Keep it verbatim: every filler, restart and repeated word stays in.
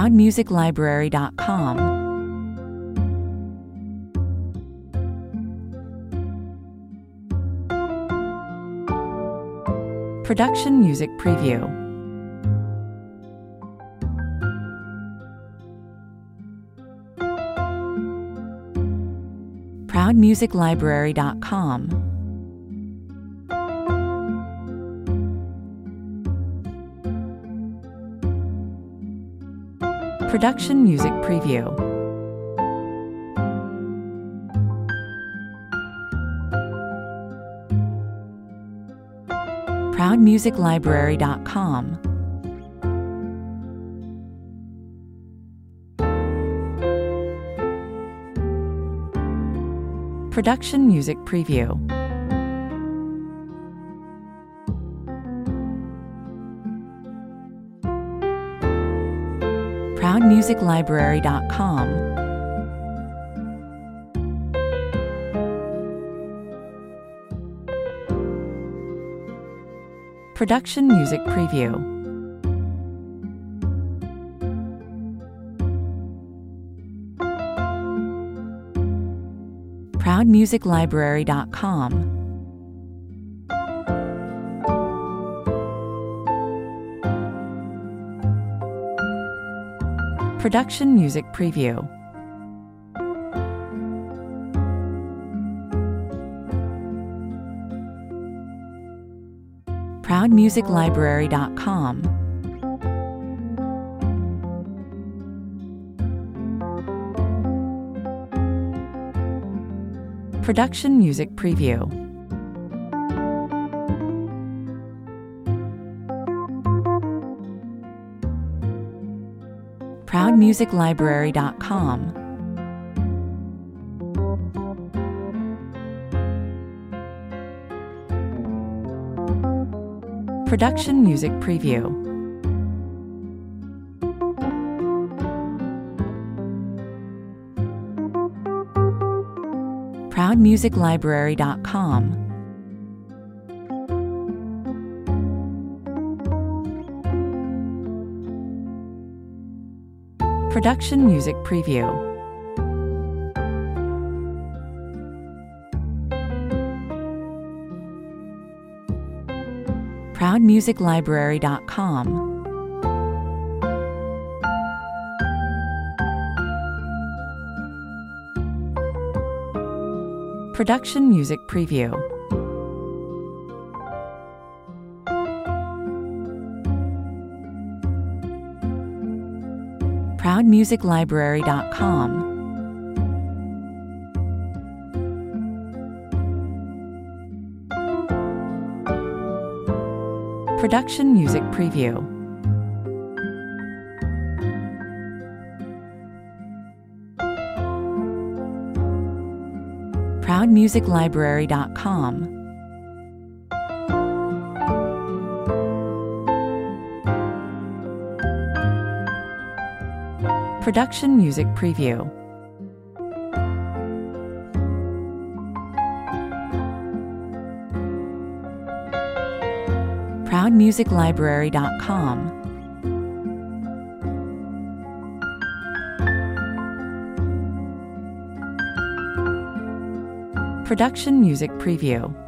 proud music library dot com. Production Music Preview. proud music library dot com. Production Music Preview. proud music library dot com. Production Music Preview. proud music library dot com. Production Music Preview. proud music library dot com. Production Music Preview. proud music library dot com. Production Music Preview. proud music library dot com. Production Music Preview. proud music library dot com. Production Music Preview. proud music library dot com. Production Music Preview. proud music library dot com. Production Music Preview. proud music library dot com. Production Music Preview. proud music library dot com. Production Music Preview.